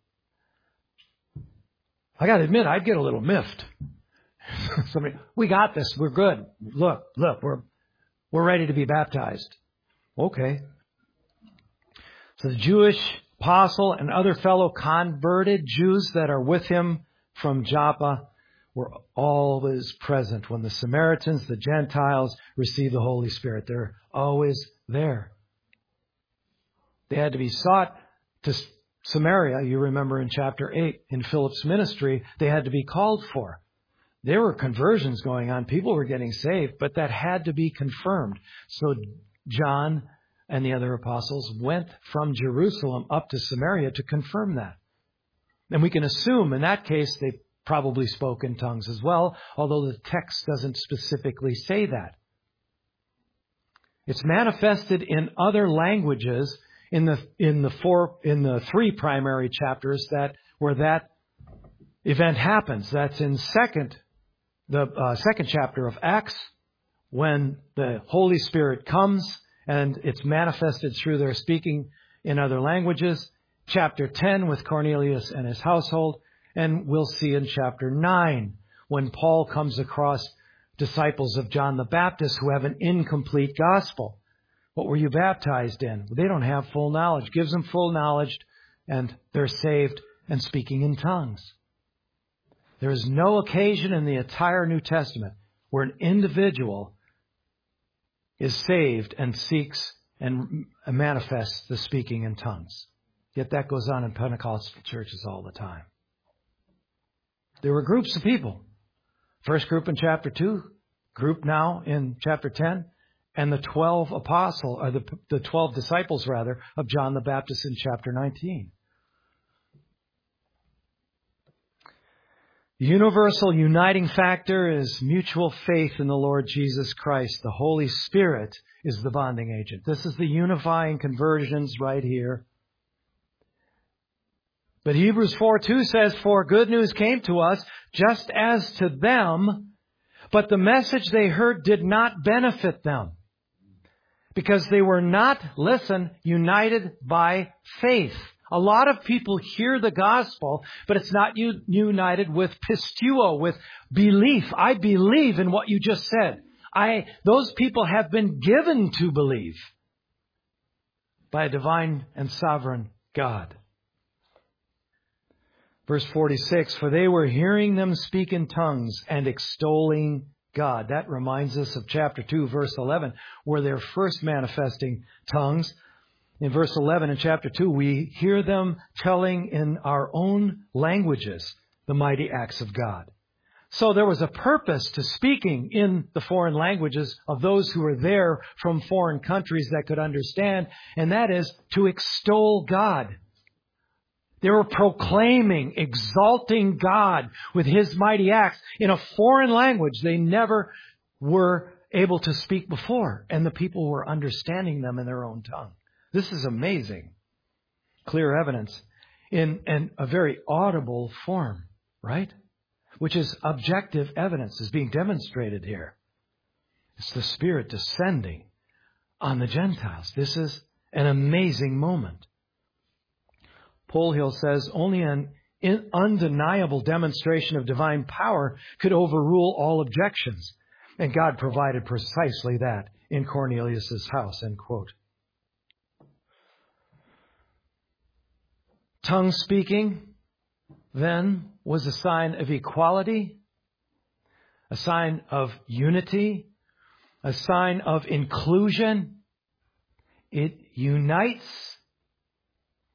I got to admit, I'd get a little miffed. Somebody, we got this. We're good. Look, look, we're we're ready to be baptized. Okay. So the Jewish apostle and other fellow converted Jews that are with him from Joppa were always present when the Samaritans, the Gentiles, received the Holy Spirit. They're always there. They had to be sought to Samaria. You remember in chapter eight, in Philip's ministry, they had to be called for. There were conversions going on. People were getting saved, but that had to be confirmed. So John and the other apostles went from Jerusalem up to Samaria to confirm that. And we can assume in that case they probably spoke in tongues as well, although the text doesn't specifically say that. It's manifested in other languages in the in the four in the three primary chapters that where that event happens. That's in second the uh, second chapter of Acts, when the Holy Spirit comes and it's manifested through their speaking in other languages. Chapter ten with Cornelius and his household. And we'll see in chapter nine when Paul comes across disciples of John the Baptist who have an incomplete gospel. What were you baptized in? They don't have full knowledge. Gives them full knowledge and they're saved and speaking in tongues. There is no occasion in the entire New Testament where an individual is saved and seeks and manifests the speaking in tongues. Yet that goes on in Pentecostal churches all the time. There were groups of people. First group in chapter two, group now in chapter ten, and the twelve apostle, or the, the twelve disciples rather, of John the Baptist in chapter nineteen. The universal uniting factor is mutual faith in the Lord Jesus Christ. The Holy Spirit is the bonding agent. This is the unifying conversions right here. But Hebrews four two says, for good news came to us just as to them, but the message they heard did not benefit them. Because they were not, listen, united by faith. A lot of people hear the gospel, but it's not united with pistuo, with belief. I believe in what you just said. I, those people have been given to believe by a divine and sovereign God. Verse forty-six, for they were hearing them speak in tongues and extolling God. That reminds us of chapter two, verse eleven, where they're first manifesting tongues. In verse eleven in chapter two, we hear them telling in our own languages the mighty acts of God. So there was a purpose to speaking in the foreign languages of those who were there from foreign countries that could understand, and that is to extol God. They were proclaiming, exalting God with His mighty acts in a foreign language they never were able to speak before, and the people were understanding them in their own tongue. This is amazing. Clear evidence in, in a very audible form, right? Which is objective evidence is being demonstrated here. It's the Spirit descending on the Gentiles. This is an amazing moment. Polhill says only an undeniable demonstration of divine power could overrule all objections. And God provided precisely that in Cornelius' house, end quote. Tongue speaking, then, was a sign of equality, a sign of unity, a sign of inclusion. It unites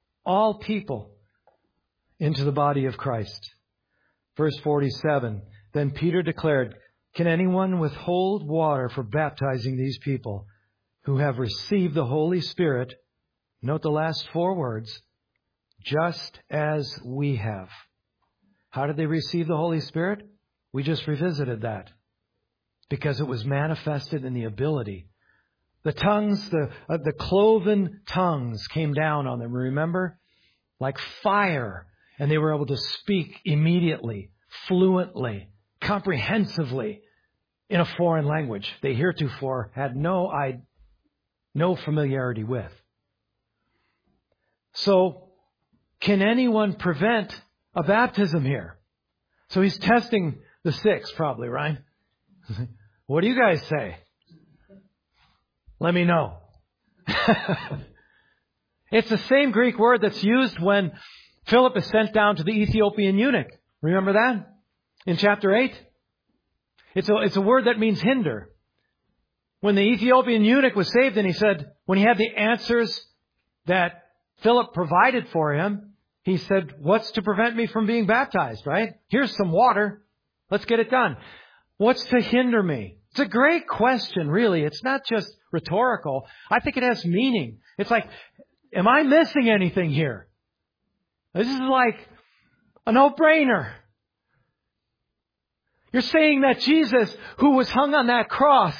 all people into the body of Christ. Verse forty-seven, Then Peter declared, "Can anyone withhold water for baptizing these people who have received the Holy Spirit?" Note the last four words. "Just as we have." How did they receive the Holy Spirit? We just revisited that. Because it was manifested in the ability. The tongues, the, uh, the cloven tongues came down on them, remember? Like fire. And they were able to speak immediately, fluently, comprehensively in a foreign language they heretofore had no, I, no familiarity with. So, can anyone prevent a baptism here? So he's testing the six probably, right? What do you guys say? Let me know. It's the same Greek word that's used when Philip is sent down to the Ethiopian eunuch. Remember that? In chapter eight? It's a, it's a word that means hinder. When the Ethiopian eunuch was saved and he said, when he had the answers that Philip provided for him, he said, "What's to prevent me from being baptized," right? Here's some water. Let's get it done. What's to hinder me? It's a great question, really. It's not just rhetorical. I think it has meaning. It's like, am I missing anything here? This is like a no-brainer. You're saying that Jesus, who was hung on that cross,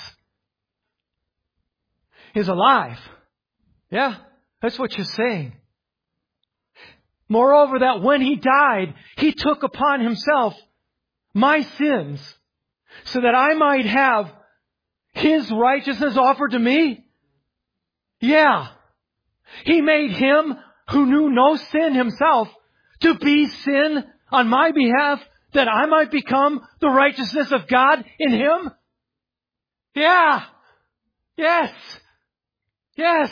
is alive. Yeah, that's what you're saying. Moreover, that when He died, He took upon Himself my sins so that I might have His righteousness offered to me. Yeah. He made Him who knew no sin Himself to be sin on my behalf, that I might become the righteousness of God in Him. Yeah. Yes. Yes.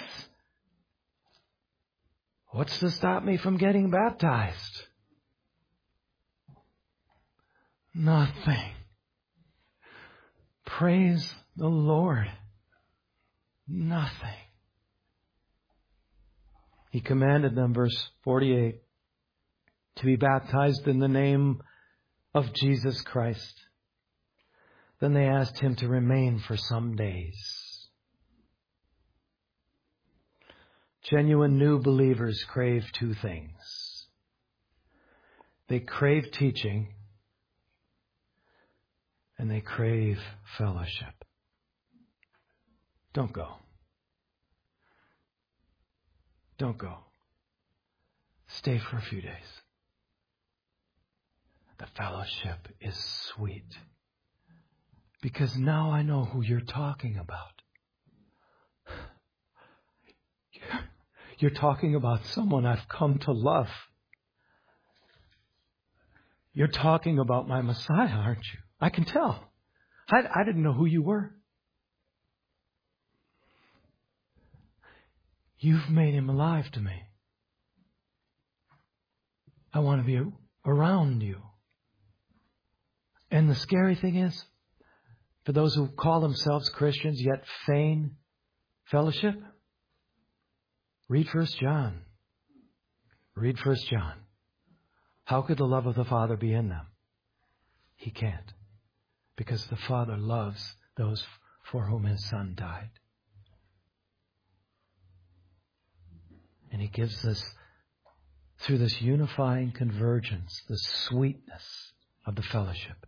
What's to stop me from getting baptized? Nothing. Praise the Lord. Nothing. He commanded them, verse forty-eight, to be baptized in the name of Jesus Christ. Then they asked Him to remain for some days. Genuine new believers crave two things. They crave teaching and they crave fellowship. Don't go. Don't go. Stay for a few days. The fellowship is sweet. Because now I know who you're talking about. You're talking about someone I've come to love. You're talking about my Messiah, aren't you? I can tell. I, I didn't know who you were. You've made Him alive to me. I want to be around you. And the scary thing is, for those who call themselves Christians yet feign fellowship, read First John. Read First John. How could the love of the Father be in them? He can't. Because the Father loves those for whom His Son died. And He gives us, through this unifying convergence, the sweetness of the fellowship.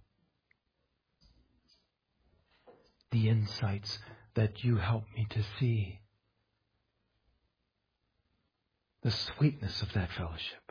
The insights that you help me to see. The sweetness of that fellowship.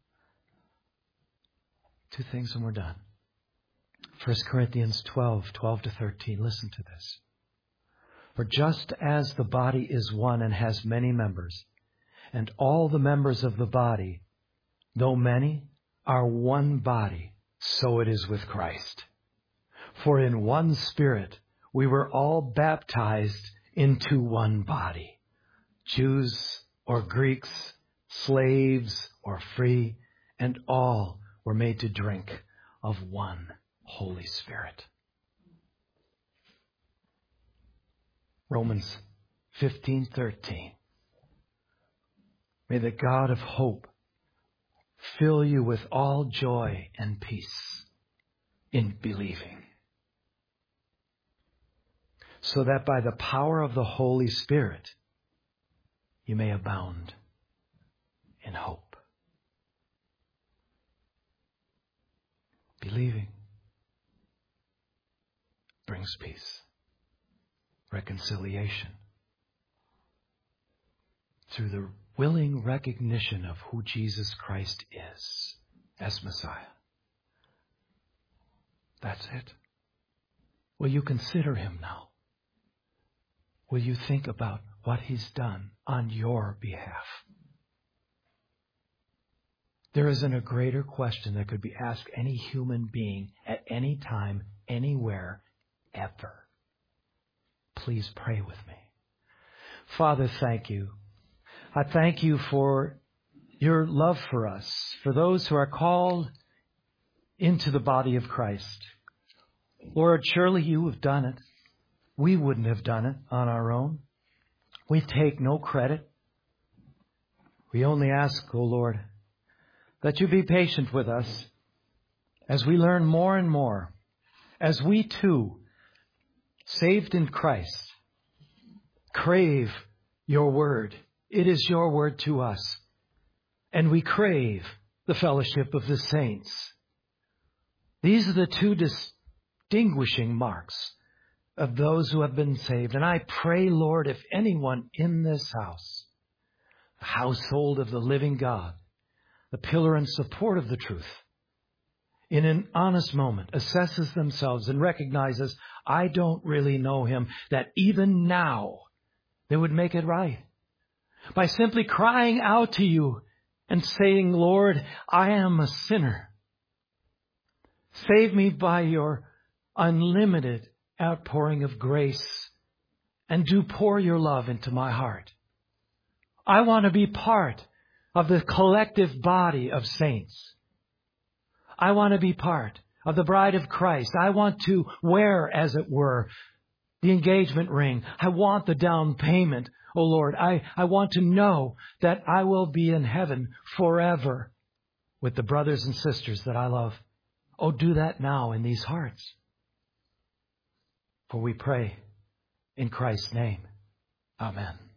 Two things and we're done. First Corinthians twelve, twelve to thirteen. Listen to this. For just as the body is one and has many members, and all the members of the body, though many, are one body, so it is with Christ. For in one Spirit we were all baptized into one body, Jews or Greeks, slaves or free, and all were made to drink of one Holy Spirit. Romans fifteen thirteen. May the God of hope fill you with all joy and peace in believing, so that by the power of the Holy Spirit you may abound in hope. Believing brings peace, reconciliation, through the willing recognition of who Jesus Christ is as Messiah. That's it. Will you consider Him now? Will you think about what He's done on your behalf? There isn't a greater question that could be asked any human being at any time, anywhere, ever. Please pray with me. Father, thank you. I thank you for your love for us, for those who are called into the body of Christ. Lord, surely you have done it. We wouldn't have done it on our own. We take no credit. We only ask, O Lord, that you be patient with us as we learn more and more, as we too, saved in Christ, crave your word. It is your word to us. And we crave the fellowship of the saints. These are the two distinguishing marks of those who have been saved. And I pray, Lord, if anyone in this house, the household of the living God, the pillar and support of the truth, in an honest moment assesses themselves and recognizes, I don't really know Him, that even now they would make it right by simply crying out to you and saying, Lord, I am a sinner. Save me by your unlimited outpouring of grace, and do pour your love into my heart. I want to be part of the collective body of saints. I want to be part of the bride of Christ. I want to wear, as it were, the engagement ring. I want the down payment, oh Lord. I, I want to know that I will be in heaven forever with the brothers and sisters that I love. Oh, do that now in these hearts. For we pray in Christ's name. Amen.